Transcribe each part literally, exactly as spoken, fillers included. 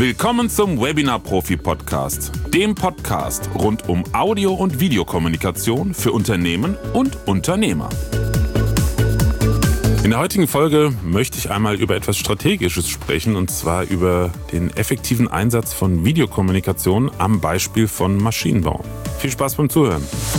Willkommen zum Webinar-Profi-Podcast, dem Podcast rund um Audio- und Videokommunikation für Unternehmen und Unternehmer. In der heutigen Folge möchte ich einmal über etwas Strategisches sprechen, und zwar über den effektiven Einsatz von Videokommunikation am Beispiel von Maschinenbau. Viel Spaß beim Zuhören.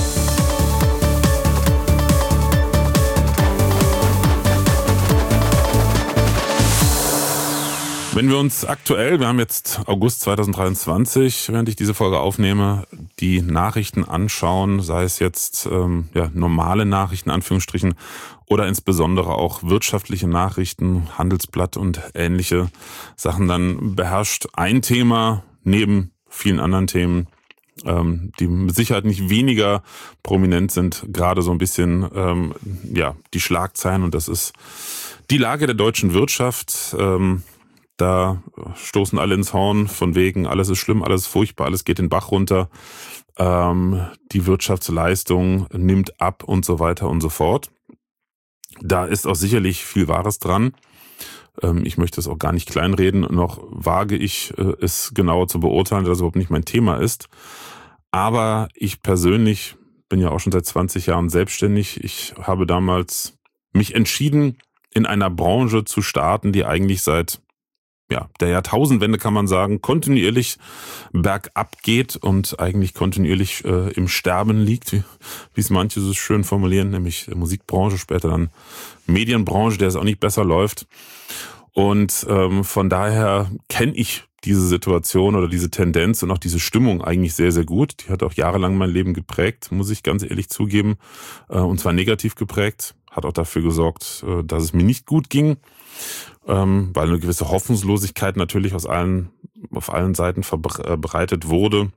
Wenn wir uns aktuell, wir haben jetzt August zweitausenddreiundzwanzig, während ich diese Folge aufnehme, die Nachrichten anschauen, sei es jetzt ähm, ja, normale Nachrichten, Anführungsstrichen, oder insbesondere auch wirtschaftliche Nachrichten, Handelsblatt und ähnliche Sachen, dann beherrscht ein Thema neben vielen anderen Themen, ähm, die mit Sicherheit nicht weniger prominent sind, gerade so ein bisschen ähm, ja die Schlagzeilen, und das ist die Lage der deutschen Wirtschaft. Ähm, Da stoßen alle ins Horn von wegen, alles ist schlimm, alles ist furchtbar, alles geht den Bach runter, ähm, die Wirtschaftsleistung nimmt ab und so weiter und so fort. Da ist auch sicherlich viel Wahres dran. Ähm, ich möchte es auch gar nicht kleinreden, noch wage ich äh, es genauer zu beurteilen, dass das überhaupt nicht mein Thema ist. Aber ich persönlich bin ja auch schon seit zwanzig Jahren selbstständig. Ich habe damals mich entschieden, in einer Branche zu starten, die eigentlich seit ja, der Jahrtausendwende, kann man sagen, kontinuierlich bergab geht und eigentlich kontinuierlich äh, im Sterben liegt, wie, wie es manche so schön formulieren, nämlich Musikbranche, später dann Medienbranche, der es auch nicht besser läuft. Und ähm, von daher kenne ich diese Situation oder diese Tendenz und auch diese Stimmung eigentlich sehr, sehr gut. Die hat auch jahrelang mein Leben geprägt, muss ich ganz ehrlich zugeben, äh, und zwar negativ geprägt. Hat auch dafür gesorgt, äh, dass es mir nicht gut ging. Ähm, weil eine gewisse Hoffnungslosigkeit natürlich aus allen, auf allen Seiten verbreitet wurde.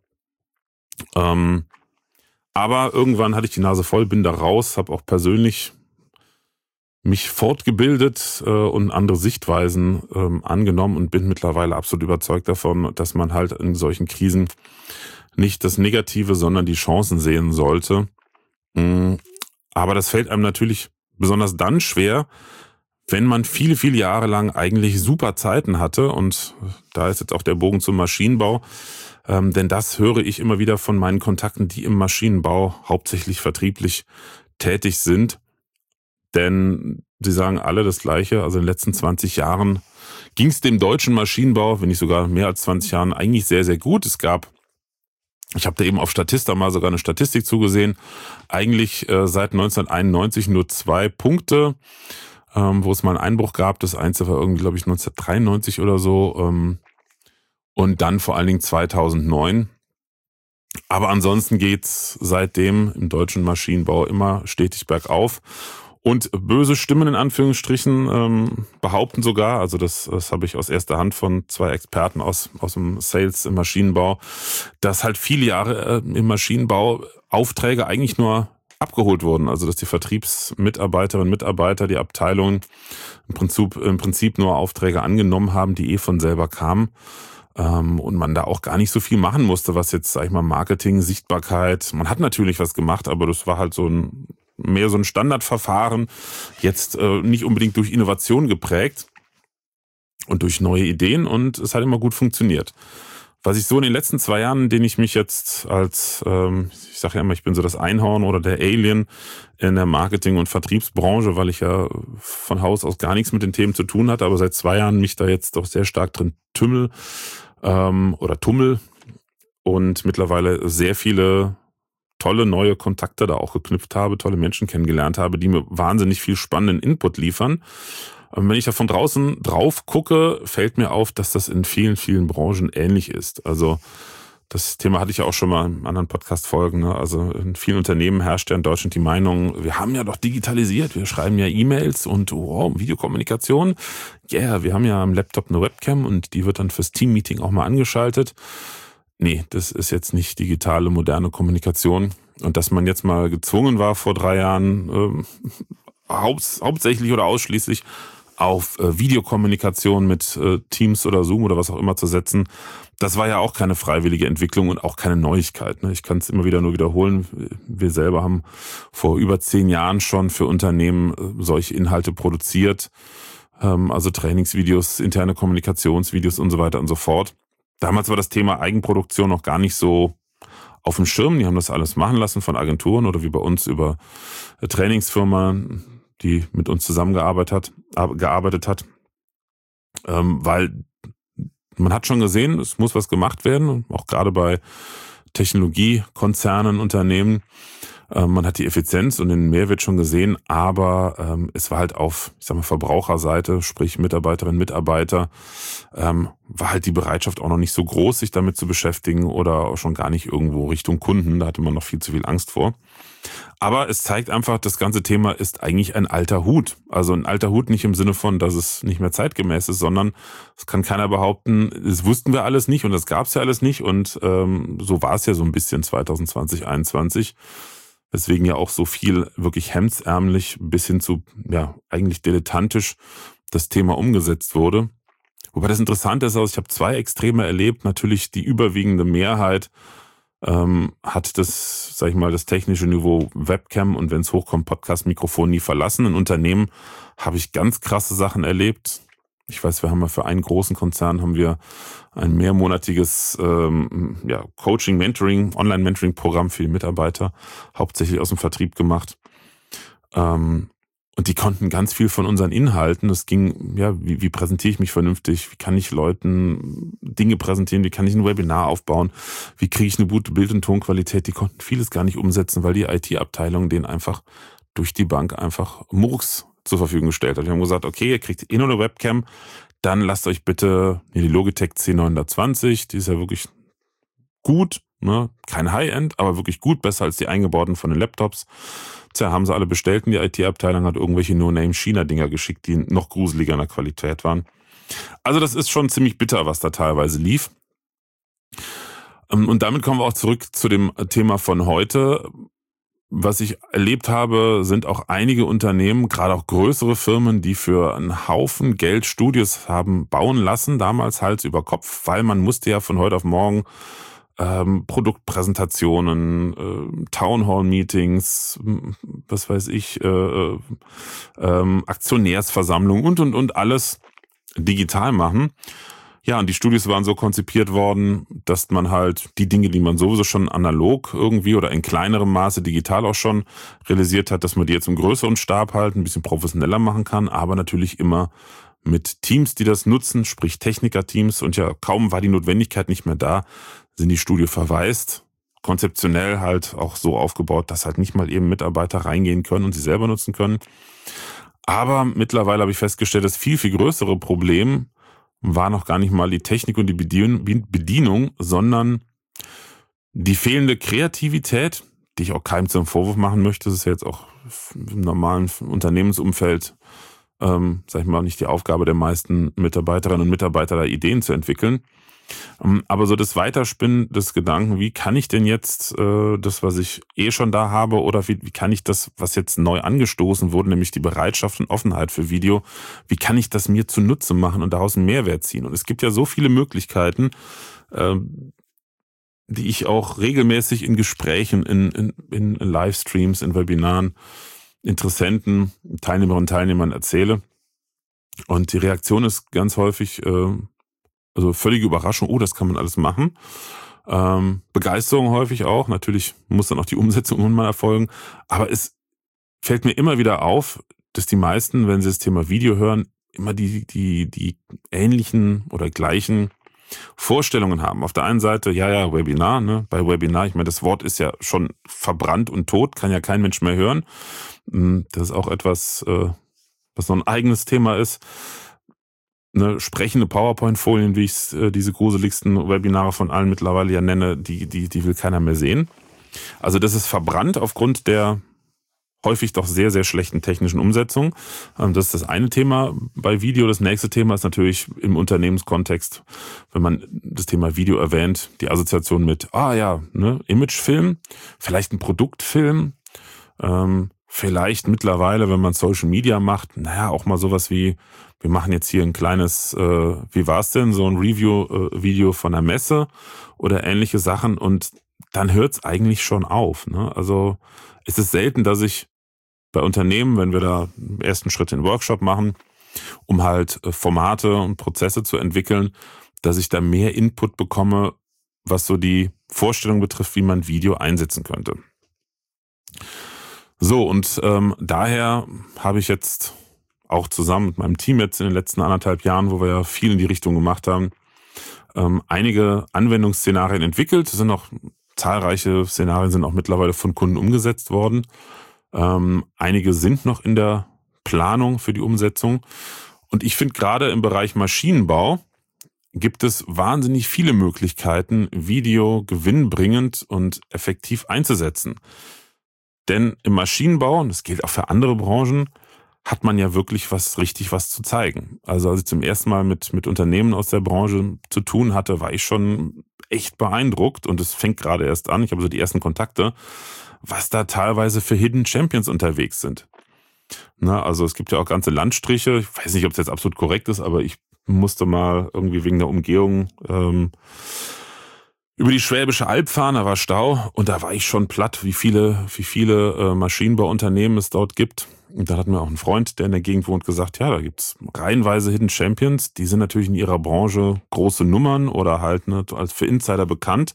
Ähm, aber irgendwann hatte ich die Nase voll, bin da raus, habe auch persönlich mich fortgebildet äh, und andere Sichtweisen ähm, angenommen und bin mittlerweile absolut überzeugt davon, dass man halt in solchen Krisen nicht das Negative, sondern die Chancen sehen sollte. Mhm. Aber das fällt einem natürlich besonders dann schwer, wenn man viele, viele Jahre lang eigentlich super Zeiten hatte, und da ist jetzt auch der Bogen zum Maschinenbau, ähm, denn das höre ich immer wieder von meinen Kontakten, die im Maschinenbau hauptsächlich vertrieblich tätig sind, denn sie sagen alle das Gleiche. Also in den letzten zwanzig Jahren ging es dem deutschen Maschinenbau, wenn nicht sogar mehr als zwanzig Jahren, eigentlich sehr, sehr gut. Es gab, ich habe da eben auf Statista mal sogar eine Statistik zugesehen, eigentlich äh, seit neunzehnhunderteinundneunzig nur zwei Punkte, Ähm, wo es mal einen Einbruch gab. Das Einzige war irgendwie, glaube ich, neunzehnhundertdreiundneunzig oder so. Ähm, und dann vor allen Dingen zweitausendneun. Aber ansonsten geht's seitdem im deutschen Maschinenbau immer stetig bergauf. Und böse Stimmen in Anführungsstrichen ähm, behaupten sogar, also das, das habe ich aus erster Hand von zwei Experten aus, aus dem Sales im Maschinenbau, dass halt viele Jahre äh, im Maschinenbau Aufträge eigentlich nur abgeholt wurden, also dass die Vertriebsmitarbeiterinnen und Mitarbeiter, die Abteilungen im Prinzip, im Prinzip nur Aufträge angenommen haben, die eh von selber kamen, ähm, und man da auch gar nicht so viel machen musste, was jetzt, sag ich mal, Marketing, Sichtbarkeit, man hat natürlich was gemacht, aber das war halt so ein mehr so ein Standardverfahren, jetzt äh, nicht unbedingt durch Innovation geprägt und durch neue Ideen, und es hat immer gut funktioniert. Was ich so in den letzten zwei Jahren, in denen ich mich jetzt als, ähm, ich sage ja immer, ich bin so das Einhorn oder der Alien in der Marketing- und Vertriebsbranche, weil ich ja von Haus aus gar nichts mit den Themen zu tun hatte, aber seit zwei Jahren mich da jetzt doch sehr stark drin tümmel ähm, oder tummel und mittlerweile sehr viele tolle neue Kontakte da auch geknüpft habe, tolle Menschen kennengelernt habe, die mir wahnsinnig viel spannenden Input liefern. Und wenn ich da von draußen drauf gucke, fällt mir auf, dass das in vielen, vielen Branchen ähnlich ist. Also das Thema hatte ich ja auch schon mal in anderen Podcast-Folgen. Ne? Also in vielen Unternehmen herrscht ja in Deutschland die Meinung, wir haben ja doch digitalisiert, wir schreiben ja E-Mails und wow, Videokommunikation. Ja, yeah, wir haben ja am Laptop eine Webcam und die wird dann fürs Team-Meeting auch mal angeschaltet. Nee, das ist jetzt nicht digitale, moderne Kommunikation. Und dass man jetzt mal gezwungen war vor drei Jahren, ähm, haupt, hauptsächlich oder ausschließlich auf äh, Videokommunikation mit äh, Teams oder Zoom oder was auch immer zu setzen, das war ja auch keine freiwillige Entwicklung und auch keine Neuigkeit. Ne? Ich kann es immer wieder nur wiederholen. Wir selber haben vor über zehn Jahren schon für Unternehmen äh, solche Inhalte produziert, ähm, also Trainingsvideos, interne Kommunikationsvideos und so weiter und so fort. Damals war das Thema Eigenproduktion noch gar nicht so auf dem Schirm. Die haben das alles machen lassen von Agenturen oder wie bei uns über Trainingsfirma, die mit uns zusammengearbeitet hat, gearbeitet hat. Ähm, weil man hat schon gesehen, es muss was gemacht werden, auch gerade bei Technologiekonzernen, Unternehmen. Ähm, man hat die Effizienz und den Mehrwert schon gesehen, aber ähm, es war halt auf, ich sag mal, Verbraucherseite, sprich Mitarbeiterinnen, Mitarbeiter, ähm, war halt die Bereitschaft auch noch nicht so groß, sich damit zu beschäftigen oder auch schon gar nicht irgendwo Richtung Kunden. Da hatte man noch viel zu viel Angst vor. Aber es zeigt einfach, das ganze Thema ist eigentlich ein alter Hut. Also ein alter Hut nicht im Sinne von, dass es nicht mehr zeitgemäß ist, sondern es kann keiner behaupten, das wussten wir alles nicht und das gab es ja alles nicht. Und ähm, so war es ja so ein bisschen zwanzig zwanzig, einundzwanzig. Weswegen ja auch so viel wirklich hemdsärmlich bis hin zu, ja, eigentlich dilettantisch das Thema umgesetzt wurde. Wobei das Interessante ist, ich habe zwei Extreme erlebt. Natürlich die überwiegende Mehrheit ähm, hat das, sag ich mal, das technische Niveau Webcam und wenn es hochkommt, Podcast-Mikrofon nie verlassen. In Unternehmen habe ich ganz krasse Sachen erlebt. Ich weiß, wir haben ja für einen großen Konzern haben wir ein mehrmonatiges ähm, ja, Coaching, Mentoring, Online-Mentoring-Programm für die Mitarbeiter, hauptsächlich aus dem Vertrieb gemacht. Ähm, und die konnten ganz viel von unseren Inhalten. Es ging, ja, wie, wie präsentiere ich mich vernünftig? Wie kann ich Leuten Dinge präsentieren? Wie kann ich ein Webinar aufbauen? Wie kriege ich eine gute Bild- und Tonqualität? Die konnten vieles gar nicht umsetzen, weil die I T-Abteilung denen einfach durch die Bank einfach Murks zur Verfügung gestellt hat. Wir haben gesagt, okay, ihr kriegt eh nur eine Webcam, dann lasst euch bitte die Logitech C neunhundertzwanzig, die ist ja wirklich gut, ne? Kein High-End, aber wirklich gut, besser als die eingebauten von den Laptops. Tja, haben sie alle bestellt und die I T-Abteilung hat irgendwelche No-Name-China-Dinger geschickt, die noch gruseliger in der Qualität waren. Also das ist schon ziemlich bitter, was da teilweise lief. Und damit kommen wir auch zurück zu dem Thema von heute. Was ich erlebt habe, sind auch einige Unternehmen, gerade auch größere Firmen, die für einen Haufen Geld Studios haben bauen lassen, damals Hals über Kopf, weil man musste ja von heute auf morgen ähm, Produktpräsentationen, äh, Townhall-Meetings, was weiß ich, äh, äh, Aktionärsversammlungen und, und, und alles digital machen. Ja, und die Studios waren so konzipiert worden, dass man halt die Dinge, die man sowieso schon analog irgendwie oder in kleinerem Maße digital auch schon realisiert hat, dass man die jetzt im größeren Stab halt ein bisschen professioneller machen kann, aber natürlich immer mit Teams, die das nutzen, sprich Techniker-Teams. Und ja, kaum war die Notwendigkeit nicht mehr da, sind die Studio verwaist. Konzeptionell halt auch so aufgebaut, dass halt nicht mal eben Mitarbeiter reingehen können und sie selber nutzen können. Aber mittlerweile habe ich festgestellt, das viel, viel größere Problem war noch gar nicht mal die Technik und die Bedienung, sondern die fehlende Kreativität, die ich auch keinem zum Vorwurf machen möchte. Das ist ja jetzt auch im normalen Unternehmensumfeld, ähm, sag ich mal, nicht die Aufgabe der meisten Mitarbeiterinnen und Mitarbeiter, da Ideen zu entwickeln. Aber so das Weiterspinnen des Gedanken, wie kann ich denn jetzt äh, das, was ich eh schon da habe, oder wie, wie kann ich das, was jetzt neu angestoßen wurde, nämlich die Bereitschaft und Offenheit für Video, wie kann ich das mir zunutze machen und daraus einen Mehrwert ziehen? Und es gibt ja so viele Möglichkeiten, äh, die ich auch regelmäßig in Gesprächen, in, in, in Livestreams, in Webinaren, Interessenten, Teilnehmerinnen und Teilnehmern erzähle. Und die Reaktion ist ganz häufig äh, also völlige Überraschung, oh, das kann man alles machen. Ähm, Begeisterung häufig auch. Natürlich muss dann auch die Umsetzung irgendwann mal erfolgen. Aber es fällt mir immer wieder auf, dass die meisten, wenn sie das Thema Video hören, immer die, die, die ähnlichen oder gleichen Vorstellungen haben. Auf der einen Seite, ja, ja, Webinar, ne? Bei Webinar, ich meine, das Wort ist ja schon verbrannt und tot, kann ja kein Mensch mehr hören. Das ist auch etwas, was noch ein eigenes Thema ist. Ne, sprechende PowerPoint-Folien, wie ich äh, diese gruseligsten Webinare von allen mittlerweile ja nenne, die, die, die will keiner mehr sehen. Also das ist verbrannt aufgrund der häufig doch sehr, sehr schlechten technischen Umsetzung. Ähm, das ist das eine Thema bei Video. Das nächste Thema ist natürlich im Unternehmenskontext, wenn man das Thema Video erwähnt, die Assoziation mit, ah ja, ne, Imagefilm, vielleicht ein Produktfilm, ähm, vielleicht mittlerweile, wenn man Social Media macht, naja, auch mal sowas wie, wir machen jetzt hier ein kleines, äh, wie war's denn, so ein Review-Video äh, von der Messe oder ähnliche Sachen und dann hört's eigentlich schon auf. Ne? Also es ist selten, dass ich bei Unternehmen, wenn wir da im ersten Schritt den Workshop machen, um halt Formate und Prozesse zu entwickeln, dass ich da mehr Input bekomme, was so die Vorstellung betrifft, wie man Video einsetzen könnte. So, und ähm, daher habe ich jetzt auch zusammen mit meinem Team jetzt in den letzten anderthalb Jahren, wo wir ja viel in die Richtung gemacht haben, ähm, einige Anwendungsszenarien entwickelt. Es sind auch zahlreiche Szenarien sind auch mittlerweile von Kunden umgesetzt worden. Ähm, einige sind noch in der Planung für die Umsetzung. Und ich finde, gerade im Bereich Maschinenbau gibt es wahnsinnig viele Möglichkeiten, Video gewinnbringend und effektiv einzusetzen. Denn im Maschinenbau, und das gilt auch für andere Branchen, hat man ja wirklich was richtig was zu zeigen. Also als ich zum ersten Mal mit, mit Unternehmen aus der Branche zu tun hatte, war ich schon echt beeindruckt, und es fängt gerade erst an, ich habe so die ersten Kontakte, was da teilweise für Hidden Champions unterwegs sind. Na, also es gibt ja auch ganze Landstriche, ich weiß nicht, ob es jetzt absolut korrekt ist, aber ich musste mal irgendwie wegen der Umgehung ähm, über die Schwäbische Alb fahren, da war Stau, und da war ich schon platt, wie viele, wie viele äh, Maschinenbauunternehmen es dort gibt. Und da hat mir auch ein Freund, der in der Gegend wohnt, gesagt, ja, da gibt's reihenweise Hidden Champions, die sind natürlich in ihrer Branche große Nummern oder halt ne, als für Insider bekannt.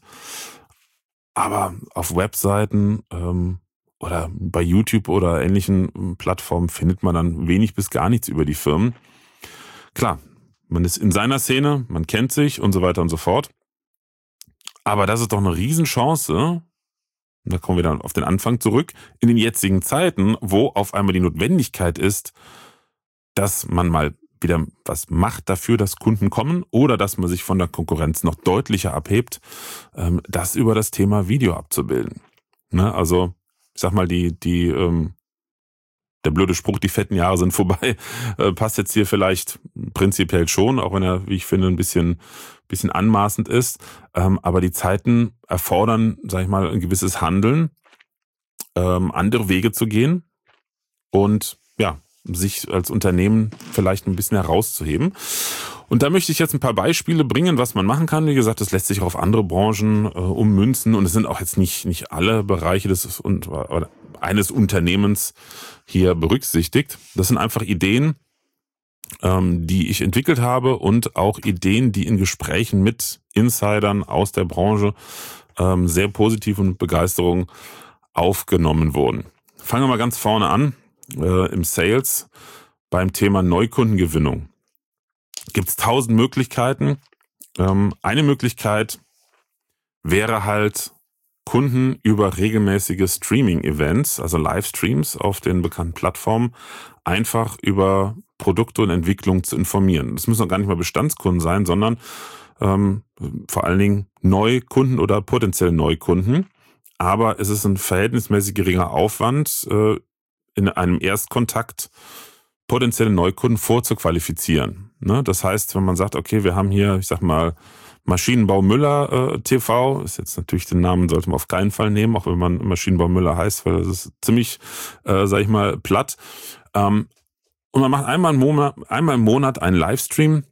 Aber auf Webseiten ähm, oder bei YouTube oder ähnlichen Plattformen findet man dann wenig bis gar nichts über die Firmen. Klar, man ist in seiner Szene, man kennt sich und so weiter und so fort. Aber das ist doch eine Riesenchance, und da kommen wir dann auf den Anfang zurück, in den jetzigen Zeiten, wo auf einmal die Notwendigkeit ist, dass man mal wieder was macht dafür, dass Kunden kommen oder dass man sich von der Konkurrenz noch deutlicher abhebt, das über das Thema Video abzubilden. Ne? Also ich sag mal, die, die, ähm, der blöde Spruch, die fetten Jahre sind vorbei, äh, passt jetzt hier vielleicht prinzipiell schon, auch wenn er, wie ich finde, ein bisschen, bisschen anmaßend ist. Ähm, aber die Zeiten erfordern, sag ich mal, ein gewisses Handeln, ähm, andere Wege zu gehen und ja, sich als Unternehmen vielleicht ein bisschen herauszuheben. Und da möchte ich jetzt ein paar Beispiele bringen, was man machen kann. Wie gesagt, das lässt sich auch auf andere Branchen äh, ummünzen, und es sind auch jetzt nicht, nicht alle Bereiche des und, oder eines Unternehmens hier berücksichtigt. Das sind einfach Ideen, ähm, die ich entwickelt habe, und auch Ideen, die in Gesprächen mit Insidern aus der Branche ähm, sehr positiv und mit Begeisterung aufgenommen wurden. Fangen wir mal ganz vorne an, äh, im Sales, beim Thema Neukundengewinnung. Gibt es tausend Möglichkeiten. Ähm, eine Möglichkeit wäre halt, Kunden über regelmäßige Streaming-Events, also Livestreams auf den bekannten Plattformen, einfach über Produkte und Entwicklung zu informieren. Das müssen auch gar nicht mal Bestandskunden sein, sondern ähm, vor allen Dingen Neukunden oder potenzielle Neukunden. Aber es ist ein verhältnismäßig geringer Aufwand, äh, in einem Erstkontakt potenzielle Neukunden vorzuqualifizieren. Ne? Das heißt, wenn man sagt, okay, wir haben hier, ich sag mal, Maschinenbau Müller äh, T V, ist jetzt natürlich, den Namen sollte man auf keinen Fall nehmen, auch wenn man Maschinenbau Müller heißt, weil das ist ziemlich, äh, sag ich mal, platt. Ähm, und man macht einmal im Monat, einmal im Monat einen Livestream,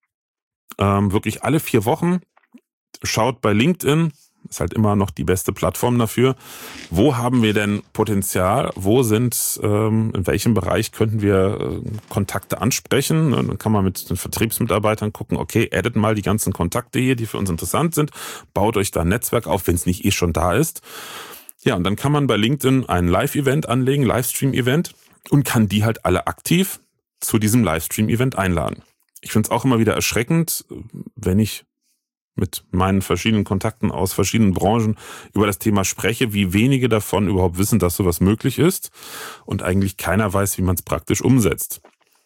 ähm, wirklich alle vier Wochen, schaut bei LinkedIn, ist halt immer noch die beste Plattform dafür. Wo haben wir denn Potenzial? Wo sind, ähm, in welchem Bereich könnten wir äh, Kontakte ansprechen? Und dann kann man mit den Vertriebsmitarbeitern gucken, okay, addet mal die ganzen Kontakte hier, die für uns interessant sind. Baut euch da ein Netzwerk auf, wenn es nicht eh schon da ist. Ja, und dann kann man bei LinkedIn ein Live-Event anlegen, Livestream-Event, und kann die halt alle aktiv zu diesem Livestream-Event einladen. Ich finde es auch immer wieder erschreckend, wenn ich mit meinen verschiedenen Kontakten aus verschiedenen Branchen über das Thema spreche, wie wenige davon überhaupt wissen, dass sowas möglich ist, und eigentlich keiner weiß, wie man es praktisch umsetzt.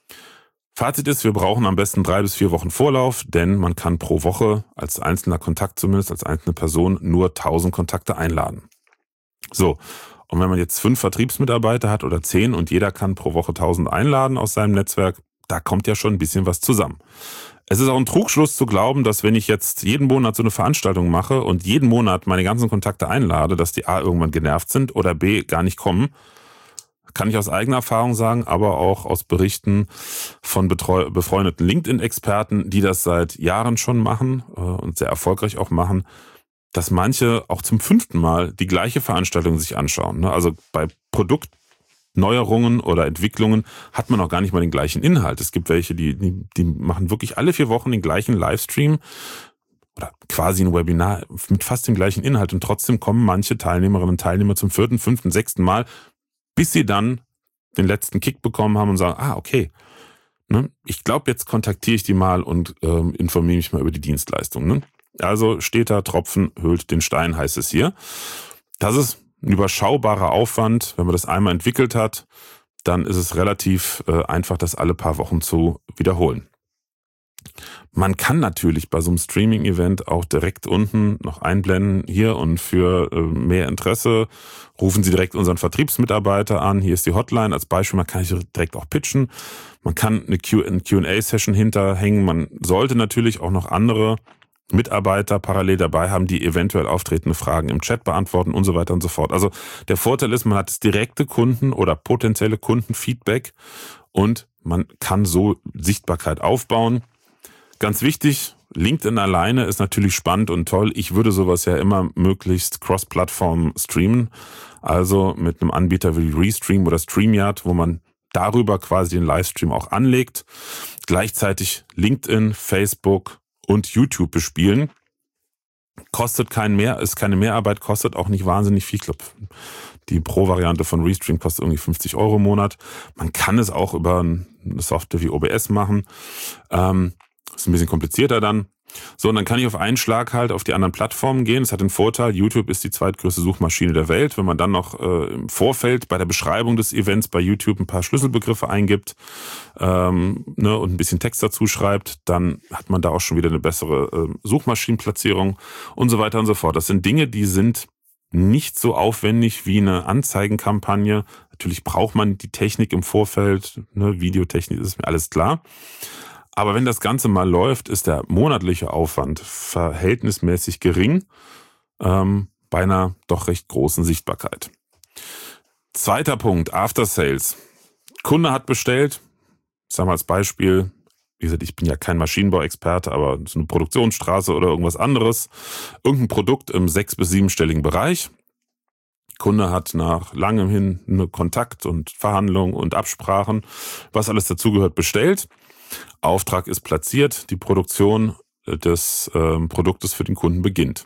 Fazit ist, wir brauchen am besten drei bis vier Wochen Vorlauf, denn man kann pro Woche als einzelner Kontakt, zumindest als einzelne Person, nur tausend Kontakte einladen. So, und wenn man jetzt fünf Vertriebsmitarbeiter hat oder zehn und jeder kann pro Woche tausend einladen aus seinem Netzwerk, da kommt ja schon ein bisschen was zusammen. Es ist auch ein Trugschluss zu glauben, dass wenn ich jetzt jeden Monat so eine Veranstaltung mache und jeden Monat meine ganzen Kontakte einlade, dass die A irgendwann genervt sind oder B gar nicht kommen. Kann ich aus eigener Erfahrung sagen, aber auch aus Berichten von betreu- befreundeten LinkedIn-Experten, die das seit Jahren schon machen äh, und sehr erfolgreich auch machen, dass manche auch zum fünften Mal die gleiche Veranstaltung sich anschauen. Ne? Also bei Produkt Neuerungen oder Entwicklungen hat man auch gar nicht mal den gleichen Inhalt. Es gibt welche, die, die, die machen wirklich alle vier Wochen den gleichen Livestream oder quasi ein Webinar mit fast dem gleichen Inhalt und trotzdem kommen manche Teilnehmerinnen und Teilnehmer zum vierten, fünften, sechsten Mal, bis sie dann den letzten Kick bekommen haben und sagen, ah, okay, ne, ich glaube, jetzt kontaktiere ich die mal und ähm, informiere mich mal über die Dienstleistung. Ne? Also steter Tropfen höhlt den Stein, heißt es hier. Das ist ein überschaubarer Aufwand. Wenn man das einmal entwickelt hat, dann ist es relativ äh, einfach, das alle paar Wochen zu wiederholen. Man kann natürlich bei so einem Streaming-Event auch direkt unten noch einblenden, hier und für äh, mehr Interesse rufen Sie direkt unseren Vertriebsmitarbeiter an. Hier ist die Hotline als Beispiel, man kann sich direkt auch pitchen. Man kann eine Q und A-Session hinterhängen. Man sollte natürlich auch noch andere Mitarbeiter parallel dabei haben, die eventuell auftretende Fragen im Chat beantworten und so weiter und so fort. Also der Vorteil ist, man hat das direkte Kunden- oder potenzielle Kundenfeedback und man kann so Sichtbarkeit aufbauen. Ganz wichtig, LinkedIn alleine ist natürlich spannend und toll. Ich würde sowas ja immer möglichst cross-Plattform streamen, also mit einem Anbieter wie Restream oder StreamYard, wo man darüber quasi den Livestream auch anlegt. Gleichzeitig LinkedIn, Facebook und YouTube bespielen. Kostet kein mehr, ist keine Mehrarbeit, kostet auch nicht wahnsinnig viel. Ich glaube, die Pro-Variante von Restream kostet irgendwie fünfzig Euro im Monat. Man kann es auch über eine Software wie O B S machen. Ähm, ist ein bisschen komplizierter dann. So, und dann kann ich auf einen Schlag halt auf die anderen Plattformen gehen. Es hat den Vorteil, YouTube ist die zweitgrößte Suchmaschine der Welt. Wenn man dann noch äh, im Vorfeld bei der Beschreibung des Events bei YouTube ein paar Schlüsselbegriffe eingibt ähm, ne, und ein bisschen Text dazu schreibt, dann hat man da auch schon wieder eine bessere äh, Suchmaschinenplatzierung und so weiter und so fort. Das sind Dinge, die sind nicht so aufwendig wie eine Anzeigenkampagne. Natürlich braucht man die Technik im Vorfeld, ne, Videotechnik, ist mir alles klar. Aber wenn das Ganze mal läuft, ist der monatliche Aufwand verhältnismäßig gering, ähm, bei einer doch recht großen Sichtbarkeit. Zweiter Punkt, After Sales. Kunde hat bestellt, sagen wir als Beispiel, wie gesagt, ich bin ja kein Maschinenbauexperte, aber so eine Produktionsstraße oder irgendwas anderes, irgendein Produkt im sechs- bis siebenstelligen Bereich. Kunde hat nach langem hin eine Kontakt und Verhandlungen und Absprachen, was alles dazugehört, bestellt. Auftrag ist platziert, die Produktion des äh, Produktes für den Kunden beginnt.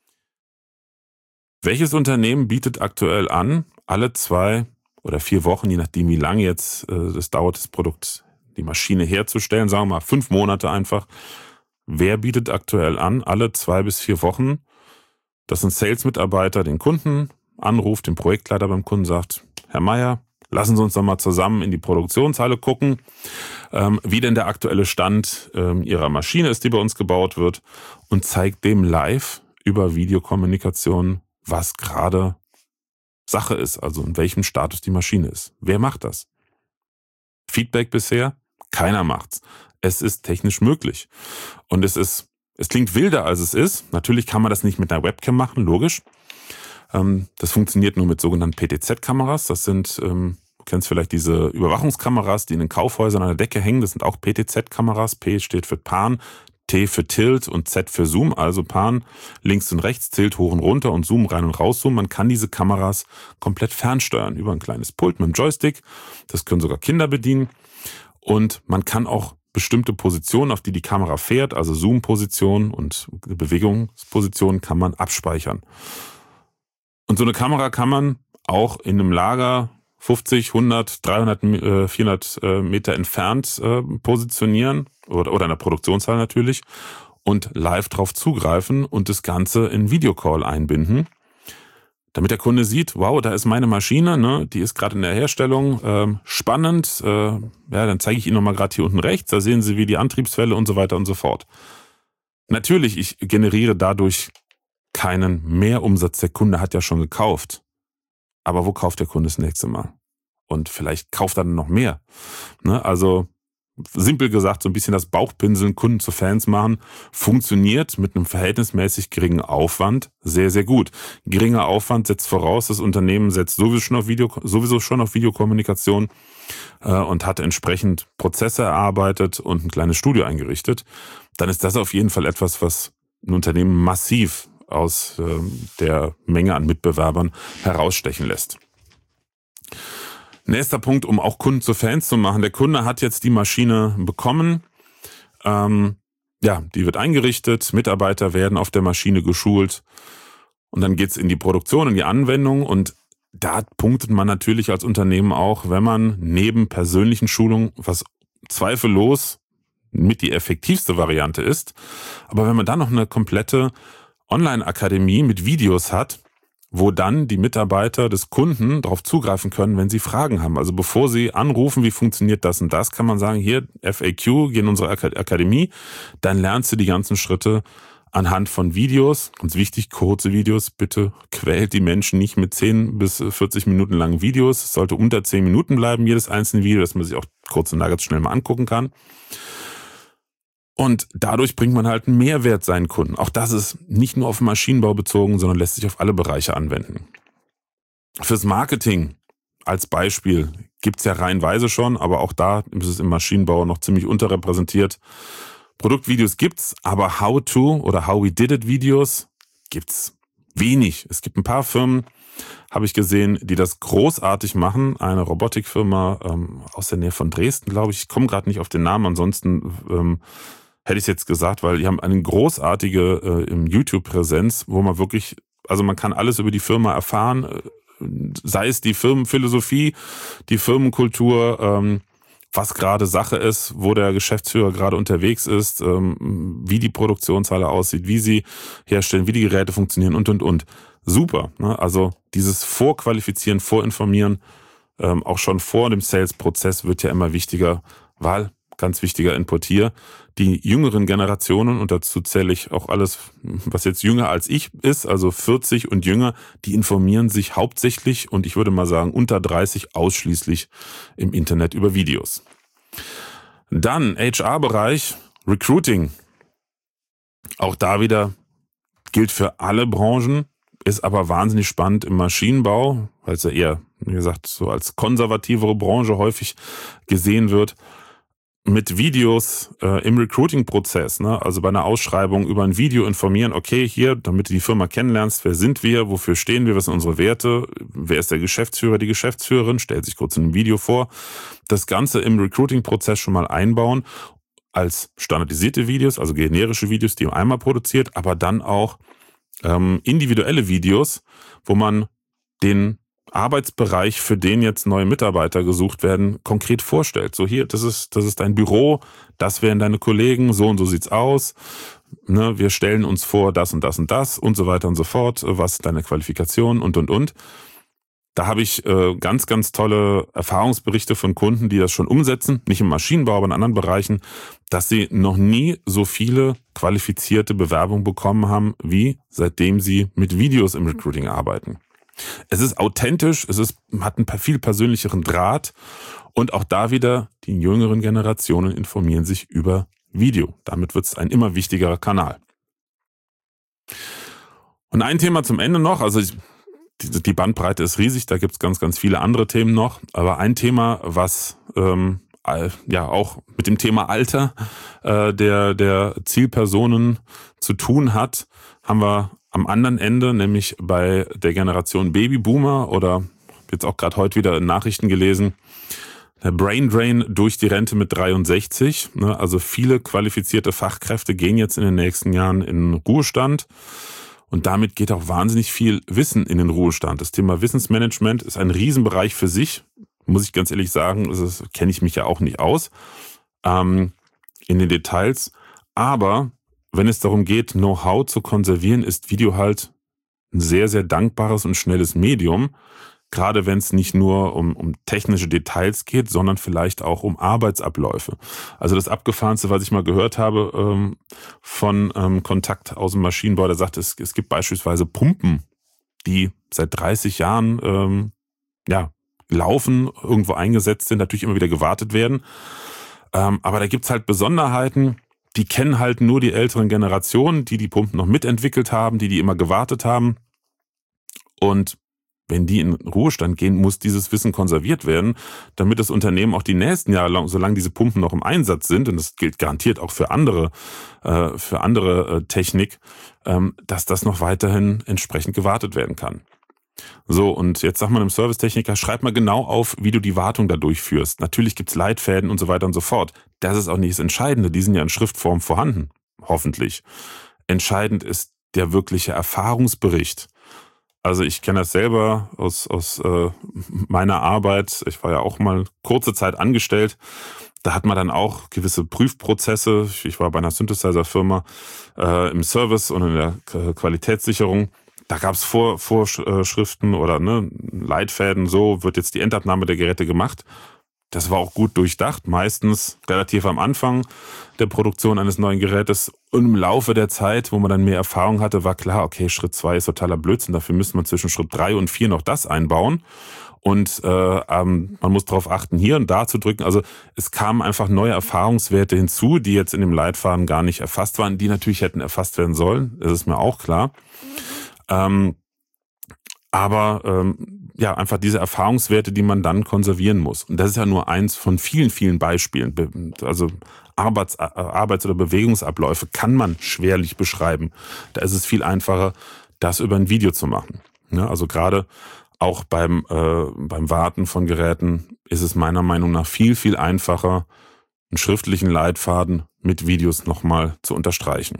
Welches Unternehmen bietet aktuell an, alle zwei oder vier Wochen, je nachdem wie lange jetzt äh, das dauert, das Produkt, die Maschine herzustellen, sagen wir mal fünf Monate einfach. Wer bietet aktuell an, alle zwei bis vier Wochen, dass ein Sales-Mitarbeiter den Kunden anruft, den Projektleiter beim Kunden sagt, Herr Meier, lassen Sie uns doch mal zusammen in die Produktionshalle gucken, ähm, wie denn der aktuelle Stand ähm, Ihrer Maschine ist, die bei uns gebaut wird, und zeigt dem live über Videokommunikation, was gerade Sache ist, also in welchem Status die Maschine ist. Wer macht das? Feedback bisher? Keiner macht's. Es ist technisch möglich. Und es ist, es klingt wilder, als es ist. Natürlich kann man das nicht mit einer Webcam machen, logisch. Das funktioniert nur mit sogenannten P T Z-Kameras. Das sind, ähm, du kennst vielleicht diese Überwachungskameras, die in den Kaufhäusern an der Decke hängen. Das sind auch P T Z-Kameras. P steht für Pan, T für Tilt und Z für Zoom. Also Pan, links und rechts, Tilt hoch und runter und Zoom rein und raus. Man kann diese Kameras komplett fernsteuern über ein kleines Pult mit einem Joystick. Das können sogar Kinder bedienen. Und man kann auch bestimmte Positionen, auf die die Kamera fährt, also Zoom-Positionen und Bewegungspositionen, kann man abspeichern. Und so eine Kamera kann man auch in einem Lager fünfzig, hundert, dreihundert, vierhundert Meter entfernt positionieren oder, oder in der Produktionshalle natürlich und live drauf zugreifen und das Ganze in Videocall einbinden, damit der Kunde sieht, wow, da ist meine Maschine, ne, die ist gerade in der Herstellung, ähm, spannend, äh, ja, dann zeige ich Ihnen nochmal gerade hier unten rechts, da sehen Sie, wie die Antriebswelle und so weiter und so fort. Natürlich, ich generiere dadurch keinen Mehrumsatz, der Kunde hat ja schon gekauft. Aber wo kauft der Kunde das nächste Mal? Und vielleicht kauft er dann noch mehr. Ne? Also simpel gesagt, so ein bisschen das Bauchpinseln, Kunden zu Fans machen, funktioniert mit einem verhältnismäßig geringen Aufwand sehr, sehr gut. Geringer Aufwand setzt voraus, das Unternehmen setzt sowieso schon auf, Video, sowieso schon auf Videokommunikation äh, und hat entsprechend Prozesse erarbeitet und ein kleines Studio eingerichtet. Dann ist das auf jeden Fall etwas, was ein Unternehmen massiv aus äh, der Menge an Mitbewerbern herausstechen lässt. Nächster Punkt, um auch Kunden zu Fans zu machen. Der Kunde hat jetzt die Maschine bekommen. Ähm, ja, die wird eingerichtet, Mitarbeiter werden auf der Maschine geschult und dann geht's in die Produktion, in die Anwendung und da punktet man natürlich als Unternehmen auch, wenn man neben persönlichen Schulungen, was zweifellos mit die effektivste Variante ist, aber wenn man dann noch eine komplette Online-Akademie mit Videos hat, wo dann die Mitarbeiter des Kunden darauf zugreifen können, wenn sie Fragen haben. Also bevor sie anrufen, wie funktioniert das und das, kann man sagen, hier F A Q, geh in unsere Akademie, dann lernst du die ganzen Schritte anhand von Videos. Ganz wichtig, kurze Videos, bitte quält die Menschen nicht mit zehn bis vierzig Minuten langen Videos. Es sollte unter zehn Minuten bleiben, jedes einzelne Video, dass man sich auch kurze Nuggets schnell mal angucken kann. Und dadurch bringt man halt einen Mehrwert seinen Kunden. Auch das ist nicht nur auf den Maschinenbau bezogen, sondern lässt sich auf alle Bereiche anwenden. Fürs Marketing als Beispiel gibt's ja reihenweise schon, aber auch da ist es im Maschinenbau noch ziemlich unterrepräsentiert. Produktvideos gibt's, aber How-to oder How-we-did-it-Videos gibt's wenig. Es gibt ein paar Firmen, habe ich gesehen, die das großartig machen. Eine Robotikfirma ähm, aus der Nähe von Dresden, glaube ich. Ich komme gerade nicht auf den Namen, ansonsten ähm, hätte ich es jetzt gesagt, weil die haben eine großartige äh, YouTube-Präsenz, wo man wirklich, also man kann alles über die Firma erfahren, äh, sei es die Firmenphilosophie, die Firmenkultur, ähm, was gerade Sache ist, wo der Geschäftsführer gerade unterwegs ist, ähm, wie die Produktionshalle aussieht, wie sie herstellen, wie die Geräte funktionieren und, und, und. Super, ne? Also dieses Vorqualifizieren, Vorinformieren, ähm, auch schon vor dem Sales-Prozess wird ja immer wichtiger, weil, ganz wichtiger Input hier, die jüngeren Generationen, und dazu zähle ich auch alles, was jetzt jünger als ich ist, also vierzig und jünger, die informieren sich hauptsächlich und ich würde mal sagen unter dreißig ausschließlich im Internet über Videos. Dann H R-Bereich, Recruiting. Auch da wieder gilt für alle Branchen, ist aber wahnsinnig spannend im Maschinenbau, weil es ja eher, wie gesagt, so als konservativere Branche häufig gesehen wird. Mit Videos äh, im Recruiting-Prozess, ne? Also bei einer Ausschreibung über ein Video informieren, okay, hier, damit du die Firma kennenlernst, wer sind wir, wofür stehen wir, was sind unsere Werte, wer ist der Geschäftsführer, die Geschäftsführerin, stellt sich kurz in einem Video vor. Das Ganze im Recruiting-Prozess schon mal einbauen als standardisierte Videos, also generische Videos, die man einmal produziert, aber dann auch ähm, individuelle Videos, wo man den Arbeitsbereich, für den jetzt neue Mitarbeiter gesucht werden, konkret vorstellt. So hier, das ist, das ist dein Büro, das wären deine Kollegen, so und so sieht's aus. Ne, wir stellen uns vor, das und das und das und so weiter und so fort. Was ist deine Qualifikation und, und, und. Da habe ich äh, ganz, ganz tolle Erfahrungsberichte von Kunden, die das schon umsetzen, nicht im Maschinenbau, aber in anderen Bereichen, dass sie noch nie so viele qualifizierte Bewerbungen bekommen haben, wie seitdem sie mit Videos im Recruiting arbeiten. Es ist authentisch, es ist, hat einen viel persönlicheren Draht und auch da wieder die jüngeren Generationen informieren sich über Video. Damit wird es ein immer wichtigerer Kanal. Und ein Thema zum Ende noch, also ich, die, die Bandbreite ist riesig, da gibt es ganz, ganz viele andere Themen noch, aber ein Thema, was ähm, ja auch mit dem Thema Alter äh, der, der Zielpersonen zu tun hat, haben wir am anderen Ende, nämlich bei der Generation Babyboomer oder jetzt auch gerade heute wieder in Nachrichten gelesen, der Brain Drain durch die Rente mit dreiundsechzig. Also viele qualifizierte Fachkräfte gehen jetzt in den nächsten Jahren in den Ruhestand und damit geht auch wahnsinnig viel Wissen in den Ruhestand. Das Thema Wissensmanagement ist ein Riesenbereich für sich, muss ich ganz ehrlich sagen, das kenne ich mich ja auch nicht aus ähm, in den Details, aber wenn es darum geht, Know-how zu konservieren, ist Video halt ein sehr, sehr dankbares und schnelles Medium. Gerade wenn es nicht nur um, um technische Details geht, sondern vielleicht auch um Arbeitsabläufe. Also das Abgefahrenste, was ich mal gehört habe ähm, von ähm, Kontakt aus dem Maschinenbau, der sagt, es, es gibt beispielsweise Pumpen, die seit dreißig Jahren ähm, ja, laufen, irgendwo eingesetzt sind, natürlich immer wieder gewartet werden. Ähm, aber da gibt's halt Besonderheiten, die kennen halt nur die älteren Generationen, die die Pumpen noch mitentwickelt haben, die die immer gewartet haben. Und wenn die in Ruhestand gehen, muss dieses Wissen konserviert werden, damit das Unternehmen auch die nächsten Jahre lang, solange diese Pumpen noch im Einsatz sind, und das gilt garantiert auch für andere, äh, für andere äh, Technik, ähm, dass das noch weiterhin entsprechend gewartet werden kann. So, und jetzt sagt man einem Servicetechniker, schreib mal genau auf, wie du die Wartung da durchführst. Natürlich gibt's Leitfäden und so weiter und so fort. Das ist auch nicht das Entscheidende. Die sind ja in Schriftform vorhanden. Hoffentlich. Entscheidend ist der wirkliche Erfahrungsbericht. Also ich kenne das selber aus, aus äh, meiner Arbeit. Ich war ja auch mal kurze Zeit angestellt. Da hat man dann auch gewisse Prüfprozesse. Ich war bei einer Synthesizer-Firma äh, im Service und in der Qualitätssicherung. Da gab es Vor, Vorschriften oder ne, Leitfäden, so wird jetzt die Endabnahme der Geräte gemacht. Das war auch gut durchdacht, meistens relativ am Anfang der Produktion eines neuen Gerätes. Und im Laufe der Zeit, wo man dann mehr Erfahrung hatte, war klar, okay, Schritt zwei ist totaler Blödsinn. Dafür müsste man zwischen Schritt drei und vier noch das einbauen. Und äh, ähm, man muss darauf achten, hier und da zu drücken. Also es kamen einfach neue Erfahrungswerte hinzu, die jetzt in dem Leitfaden gar nicht erfasst waren, die natürlich hätten erfasst werden sollen. Das ist mir auch klar. Ähm, aber ähm, ja, einfach diese Erfahrungswerte, die man dann konservieren muss. Und das ist ja nur eins von vielen, vielen Beispielen. Also Arbeits-, Arbeits- oder Bewegungsabläufe kann man schwerlich beschreiben. Da ist es viel einfacher, das über ein Video zu machen. Ja, also gerade auch beim, äh, beim Warten von Geräten ist es meiner Meinung nach viel, viel einfacher, einen schriftlichen Leitfaden mit Videos nochmal zu unterstreichen.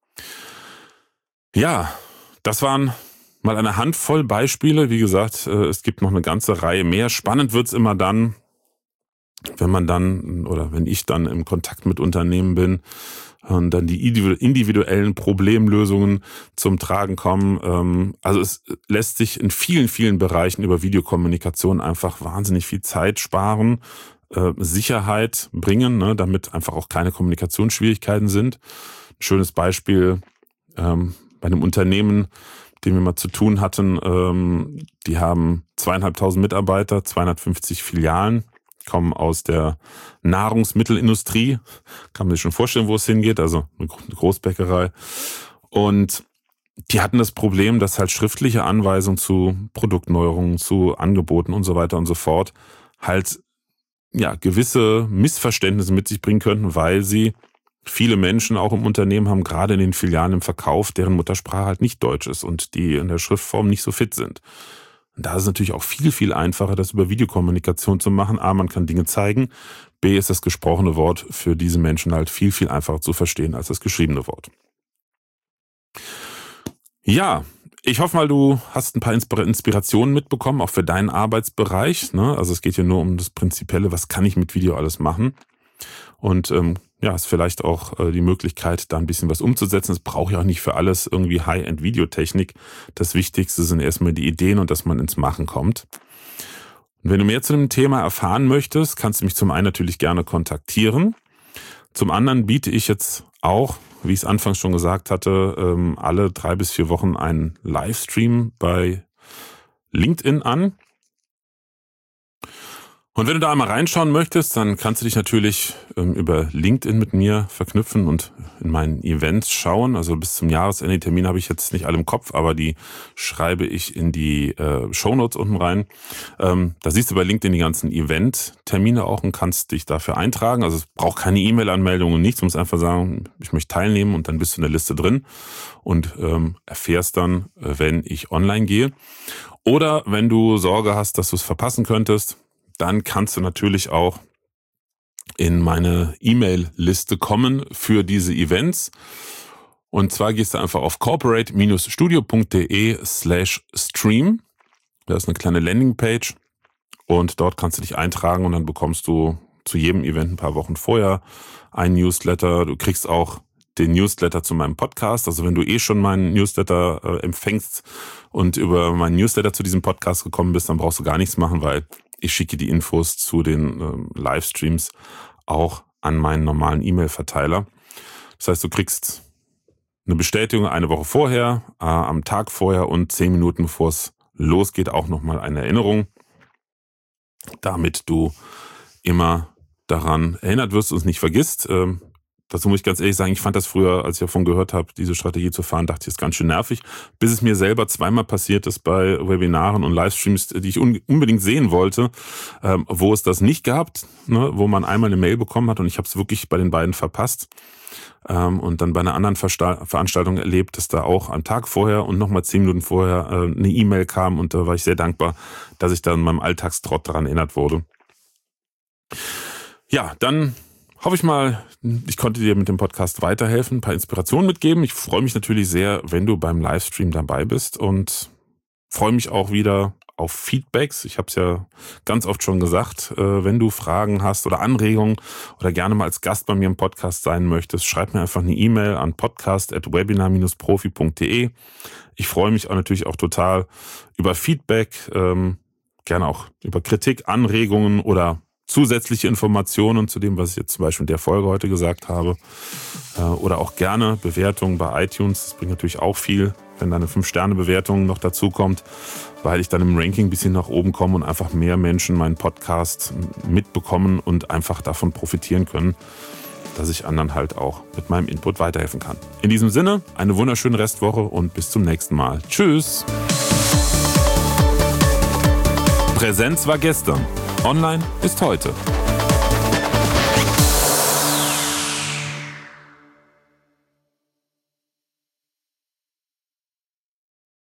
Ja, das waren mal eine Handvoll Beispiele. Wie gesagt, es gibt noch eine ganze Reihe mehr. Spannend wird's immer dann, wenn man dann oder wenn ich dann im Kontakt mit Unternehmen bin und dann die individuellen Problemlösungen zum Tragen kommen. Also es lässt sich in vielen, vielen Bereichen über Videokommunikation einfach wahnsinnig viel Zeit sparen, Sicherheit bringen, ne, damit einfach auch keine Kommunikationsschwierigkeiten sind. Ein schönes Beispiel ähm, bei einem Unternehmen, mit dem wir mal zu tun hatten, ähm, die haben zweieinhalbtausend Mitarbeiter, zweihundertfünfzig Filialen, kommen aus der Nahrungsmittelindustrie. Kann man sich schon vorstellen, wo es hingeht, also eine Großbäckerei. Und die hatten das Problem, dass halt schriftliche Anweisungen zu Produktneuerungen, zu Angeboten und so weiter und so fort halt ja gewisse Missverständnisse mit sich bringen könnten, weil sie viele Menschen auch im Unternehmen haben, gerade in den Filialen im Verkauf, deren Muttersprache halt nicht Deutsch ist und die in der Schriftform nicht so fit sind. Und da ist es natürlich auch viel, viel einfacher, das über Videokommunikation zu machen. A, man kann Dinge zeigen. B, ist das gesprochene Wort für diese Menschen halt viel, viel einfacher zu verstehen als das geschriebene Wort. Ja, ich hoffe mal, du hast ein paar Inspirationen mitbekommen, auch für deinen Arbeitsbereich. Ne? Also es geht hier nur um das Prinzipielle, was kann ich mit Video alles machen? Und ähm, ja, ist vielleicht auch äh, die Möglichkeit, da ein bisschen was umzusetzen. Es braucht ja auch nicht für alles irgendwie High-End-Videotechnik. Das Wichtigste sind erstmal die Ideen und dass man ins Machen kommt. Und wenn du mehr zu dem Thema erfahren möchtest, kannst du mich zum einen natürlich gerne kontaktieren. Zum anderen biete ich jetzt auch, wie ich es anfangs schon gesagt hatte, ähm, alle drei bis vier Wochen einen Livestream bei LinkedIn an. Und wenn du da einmal reinschauen möchtest, dann kannst du dich natürlich ähm, über LinkedIn mit mir verknüpfen und in meinen Events schauen. Also bis zum Jahresende, die Termine habe ich jetzt nicht alle im Kopf, aber die schreibe ich in die äh, Shownotes unten rein. Ähm, da siehst du bei LinkedIn die ganzen Event-Termine auch und kannst dich dafür eintragen. Also es braucht keine E-Mail-Anmeldung und nichts. Du musst einfach sagen, ich möchte teilnehmen und dann bist du in der Liste drin und ähm, erfährst dann, wenn ich online gehe. Oder wenn du Sorge hast, dass du es verpassen könntest, dann kannst du natürlich auch in meine E-Mail-Liste kommen für diese Events. Und zwar gehst du einfach auf corporate-studio.de slash stream. Da ist eine kleine Landingpage und dort kannst du dich eintragen und dann bekommst du zu jedem Event ein paar Wochen vorher ein Newsletter. Du kriegst auch den Newsletter zu meinem Podcast. Also wenn du eh schon meinen Newsletter äh, empfängst und über meinen Newsletter zu diesem Podcast gekommen bist, dann brauchst du gar nichts machen, weil ich schicke die Infos zu den äh, Livestreams auch an meinen normalen E-Mail-Verteiler. Das heißt, du kriegst eine Bestätigung eine Woche vorher, äh, am Tag vorher und zehn Minuten bevor es losgeht auch nochmal eine Erinnerung, damit du immer daran erinnert wirst und es nicht vergisst. Äh, dazu muss ich ganz ehrlich sagen, ich fand das früher, als ich davon gehört habe, diese Strategie zu fahren, dachte ich, das ist ganz schön nervig, bis es mir selber zweimal passiert ist bei Webinaren und Livestreams, die ich un- unbedingt sehen wollte, ähm, wo es das nicht gab, ne, wo man einmal eine Mail bekommen hat und ich habe es wirklich bei den beiden verpasst. Ähm, und dann bei einer anderen Versta- Veranstaltung erlebt, dass da auch am Tag vorher und nochmal zehn Minuten vorher äh, eine E-Mail kam und da war ich sehr dankbar, dass ich da in meinem Alltagstrott daran erinnert wurde. Ja, dann hoffe ich mal, ich konnte dir mit dem Podcast weiterhelfen, ein paar Inspirationen mitgeben. Ich freue mich natürlich sehr, wenn du beim Livestream dabei bist und freue mich auch wieder auf Feedbacks. Ich habe es ja ganz oft schon gesagt, wenn du Fragen hast oder Anregungen oder gerne mal als Gast bei mir im Podcast sein möchtest, schreib mir einfach eine E-Mail an podcast at webinar dash profi punkt de. Ich freue mich auch natürlich auch total über Feedback, ähm, gerne auch über Kritik, Anregungen oder zusätzliche Informationen zu dem, was ich jetzt zum Beispiel in der Folge heute gesagt habe. Äh, oder auch gerne Bewertungen bei iTunes. Das bringt natürlich auch viel, wenn da eine fünf Sterne Bewertung noch dazu kommt, weil ich dann im Ranking ein bisschen nach oben komme und einfach mehr Menschen meinen Podcast mitbekommen und einfach davon profitieren können, dass ich anderen halt auch mit meinem Input weiterhelfen kann. In diesem Sinne, eine wunderschöne Restwoche und bis zum nächsten Mal. Tschüss! Präsenz war gestern. Online ist heute.